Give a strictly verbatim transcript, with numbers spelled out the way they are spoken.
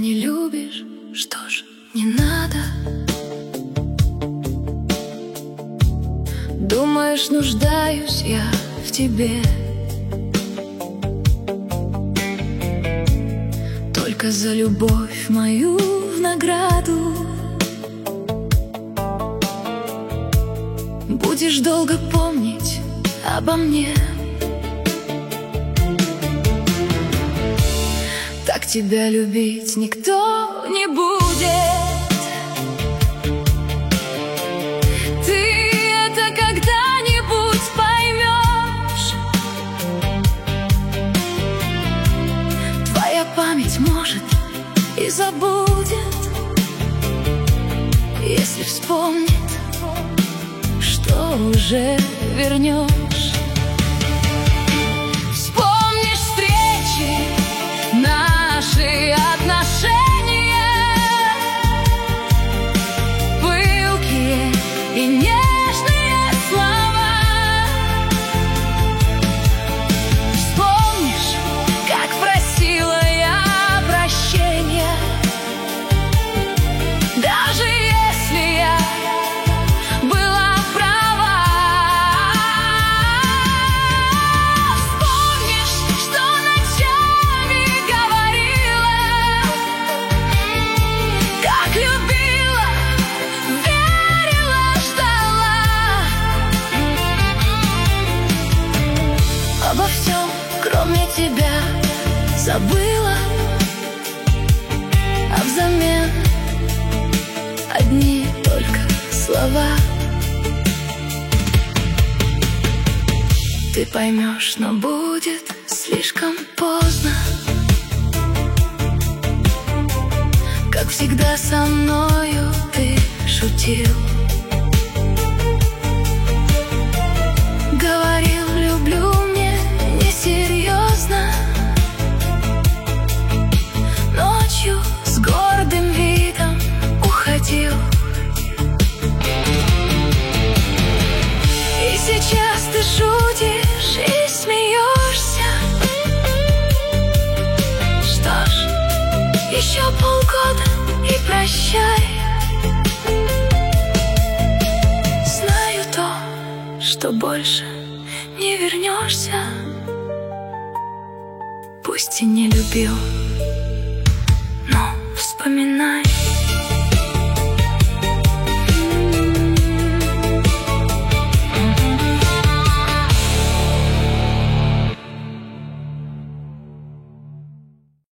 не любишь, что ж, не надо. Думаешь, нуждаюсь я в тебе, только за любовь мою в награду будешь долго помнить обо мне. Так тебя любить никто не будет. Ты это когда-нибудь поймешь. Твоя память может и забудет, если вспомнит, что уже вернешь. Вспомнишь встречи, наши отношения, пылкие и нежные слова. Вспомнишь, как просила я прощения, даже если я была права. Вспомнишь, что ночами говорила, как любила, верила, ждала. Обо всем, кроме тебя, забыла, а взамен одни только слова. Ты поймешь, но будет слишком поздно. Как всегда со мною ты шутил, говорил, люблю, мне несерьезно. Ночью с гордым видом уходил. И сейчас ты шутишь и смеешься. Что ж, еще полгода и прощай. Знаю то, что больше не вернешься. Пусть и не любил, но вспоминай.